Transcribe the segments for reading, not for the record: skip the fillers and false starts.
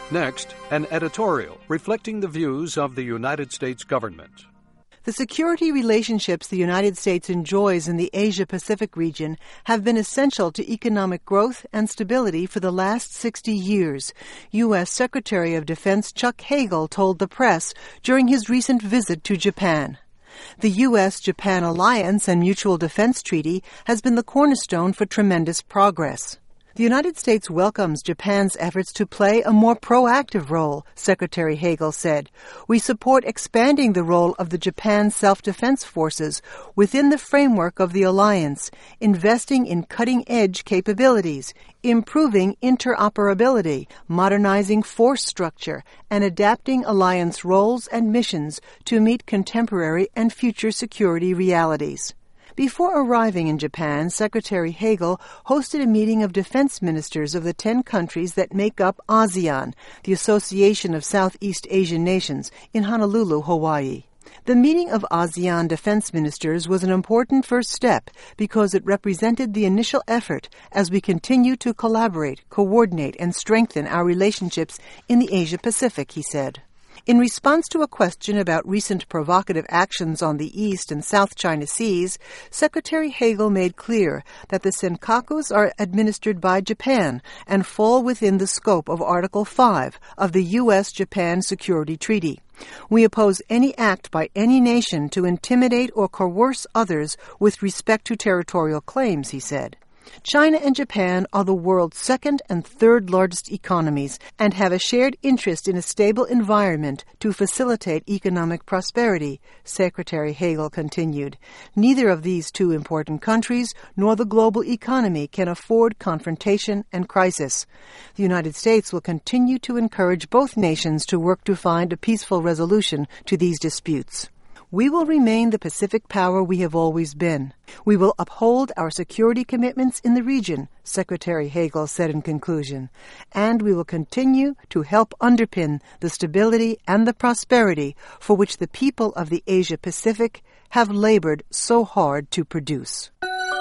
Next, an editorial reflecting the views of the United States government. The security relationships the United States enjoys in the Asia-Pacific region have been essential to economic growth and stability for the last 60 years, U.S. Secretary of Defense Chuck Hagel told the press during his recent visit to Japan. The U.S.-Japan Alliance and Mutual Defense Treaty has been the cornerstone for tremendous progress. The United States welcomes Japan's efforts to play a more proactive role, Secretary Hagel said. We support expanding the role of the Japan Self-Defense Forces within the framework of the alliance, investing in cutting-edge capabilities, improving interoperability, modernizing force structure, and adapting alliance roles and missions to meet contemporary and future security realities. Before arriving in Japan, Secretary Hagel hosted a meeting of defense ministers of the 10 countries that make up ASEAN, the Association of Southeast Asian Nations, in Honolulu, Hawaii. The meeting of ASEAN defense ministers was an important first step because it represented the initial effort as we continue to collaborate, coordinate, and strengthen our relationships in the Asia-Pacific, he said. In response to a question about recent provocative actions on the East and South China Seas, Secretary Hagel made clear that the Senkakus are administered by Japan and fall within the scope of Article 5 of the U.S.-Japan Security Treaty. We oppose any act by any nation to intimidate or coerce others with respect to territorial claims, he said. China and Japan are the world's second and third largest economies and have a shared interest in a stable environment to facilitate economic prosperity, Secretary Hagel continued. Neither of these two important countries nor the global economy can afford confrontation and crisis. The United States will continue to encourage both nations to work to find a peaceful resolution to these disputes. We will remain the Pacific power we have always been. We will uphold our security commitments in the region, Secretary Hagel said in conclusion, and we will continue to help underpin the stability and the prosperity for which the people of the Asia-Pacific have labored so hard to produce.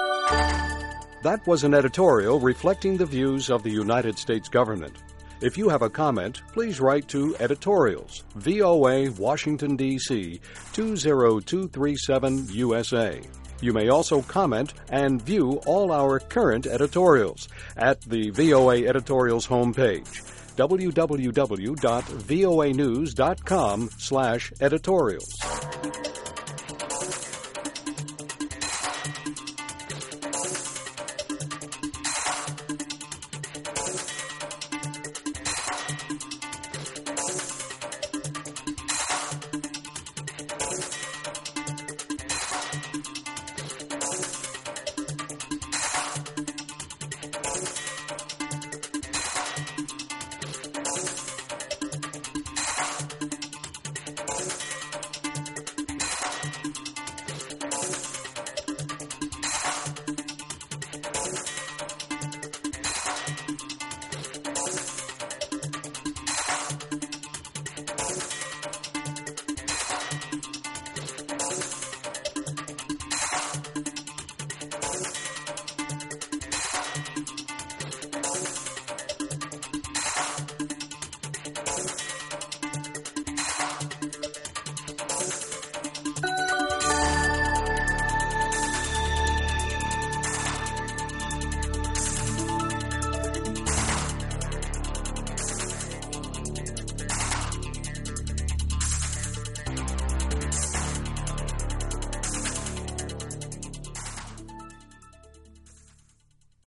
That was an editorial reflecting the views of the United States government. If you have a comment, please write to Editorials, VOA, Washington, D.C., 20237 USA. You may also comment and view all our current editorials at the VOA Editorials homepage, www.voanews.com/editorials.